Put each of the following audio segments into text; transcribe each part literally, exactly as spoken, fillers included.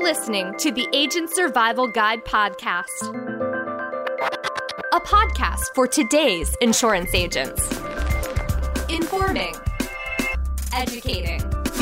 listening to the Agent Survival Guide podcast, a podcast for today's insurance agents. Informing, educating,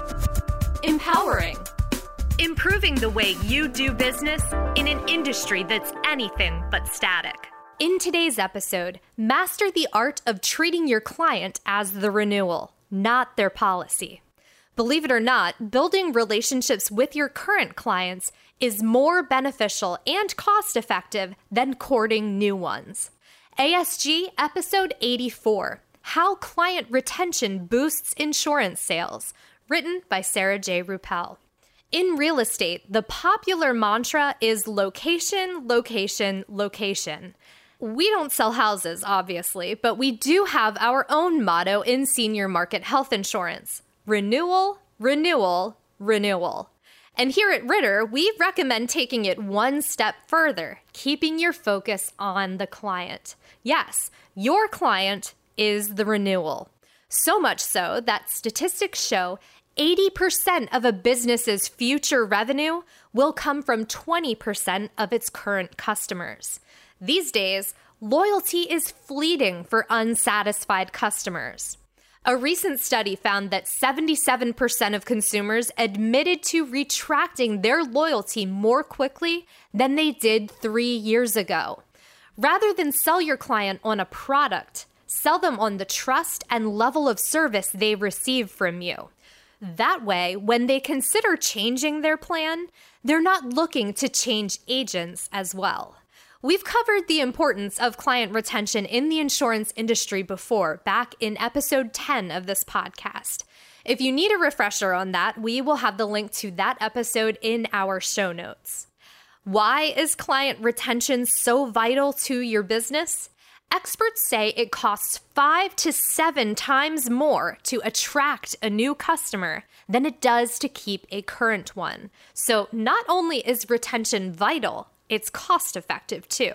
empowering, improving the way you do business in an industry that's anything but static. In today's episode, master the art of treating your client as the renewal, not their policy. Believe it or not, building relationships with your current clients is more beneficial and cost-effective than courting new ones. A S G Episode eighty-four, How Client Retention Boosts Insurance Sales, written by Sarah J. Ruppel. In real estate, the popular mantra is location, location, location. We don't sell houses, obviously, but we do have our own motto in senior market health insurance. Renewal, renewal, renewal. And here at Ritter, we recommend taking it one step further, keeping your focus on the client. Yes, your client is the renewal. So much so that statistics show eighty percent of a business's future revenue will come from twenty percent of its current customers. These days, loyalty is fleeting for unsatisfied customers. A recent study found that seventy-seven percent of consumers admitted to retracting their loyalty more quickly than they did three years ago. Rather than sell your client on a product, sell them on the trust and level of service they receive from you. That way, when they consider changing their plan, they're not looking to change agents as well. We've covered the importance of client retention in the insurance industry before, back in episode ten of this podcast. If you need a refresher on that, we will have the link to that episode in our show notes. Why is client retention so vital to your business? Experts say it costs five to seven times more to attract a new customer than it does to keep a current one. So not only is retention vital, it's cost-effective too.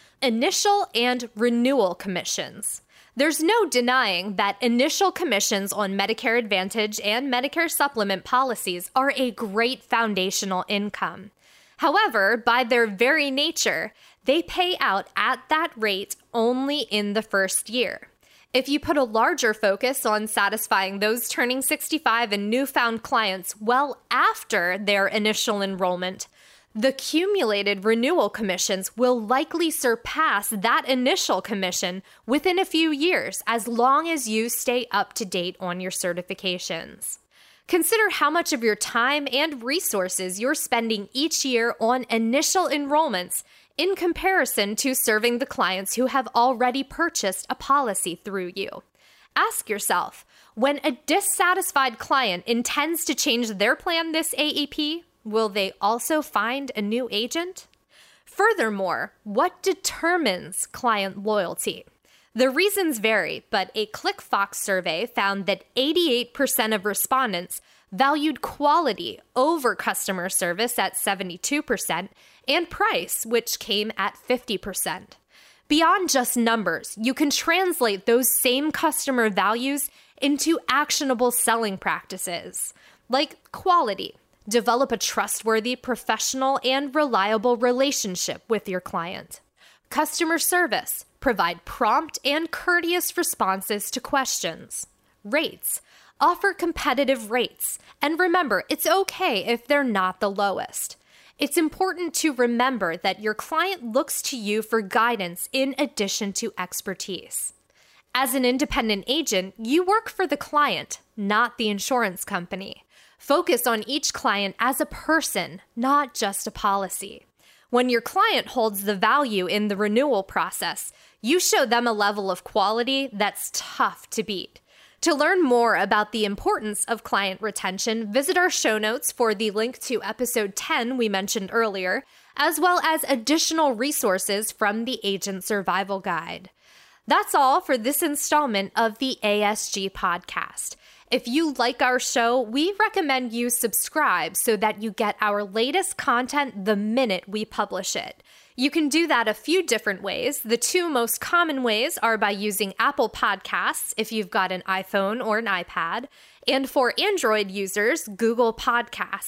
Initial and renewal commissions. There's no denying that initial commissions on Medicare Advantage and Medicare Supplement policies are a great foundational income. However, by their very nature, they pay out at that rate only in the first year. If you put a larger focus on satisfying those turning sixty-five and newfound clients well after their initial enrollment, the cumulated renewal commissions will likely surpass that initial commission within a few years, as long as you stay up to date on your certifications. Consider how much of your time and resources you're spending each year on initial enrollments in comparison to serving the clients who have already purchased a policy through you. Ask yourself, when a dissatisfied client intends to change their plan this A E P, will they also find a new agent? Furthermore, what determines client loyalty? The reasons vary, but a ClickFox survey found that eighty-eight percent of respondents valued quality over customer service at seventy-two percent and price, which came at fifty percent. Beyond just numbers, you can translate those same customer values into actionable selling practices, like quality. Develop a trustworthy, professional, and reliable relationship with your client. Customer service. Provide prompt and courteous responses to questions. Rates. Offer competitive rates. And remember, it's okay if they're not the lowest. It's important to remember that your client looks to you for guidance in addition to expertise. As an independent agent, you work for the client, not the insurance company. Focus on each client as a person, not just a policy. When your client holds the value in the renewal process, you show them a level of quality that's tough to beat. To learn more about the importance of client retention, visit our show notes for the link to episode ten we mentioned earlier, as well as additional resources from the Agent Survival Guide. That's all for this installment of the A S G podcast. If you like our show, we recommend you subscribe so that you get our latest content the minute we publish it. You can do that a few different ways. The two most common ways are by using Apple Podcasts if you've got an iPhone or an iPad, and for Android users, Google Podcasts.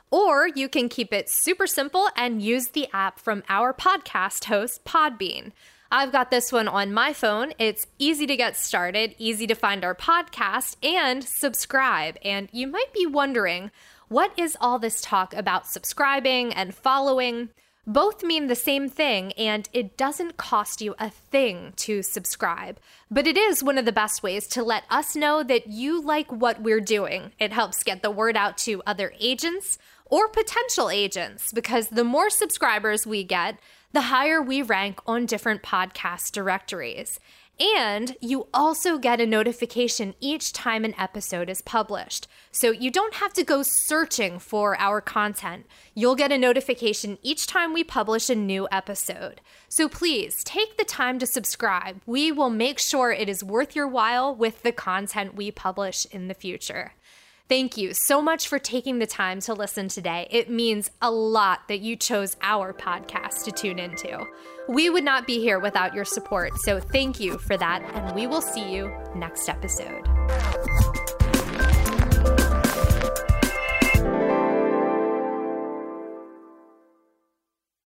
Or you can keep it super simple and use the app from our podcast host, Podbean. I've got this one on my phone. It's easy to get started, easy to find our podcast, and subscribe. And you might be wondering, what is all this talk about subscribing and following? Both mean the same thing, and it doesn't cost you a thing to subscribe. But it is one of the best ways to let us know that you like what we're doing. It helps get the word out to other agents or potential agents, because the more subscribers we get, the higher we rank on different podcast directories. And you also get a notification each time an episode is published. So you don't have to go searching for our content. You'll get a notification each time we publish a new episode. So please take the time to subscribe. We will make sure it is worth your while with the content we publish in the future. Thank you so much for taking the time to listen today. It means a lot that you chose our podcast to tune into. We would not be here without your support, so thank you for that, and we will see you next episode.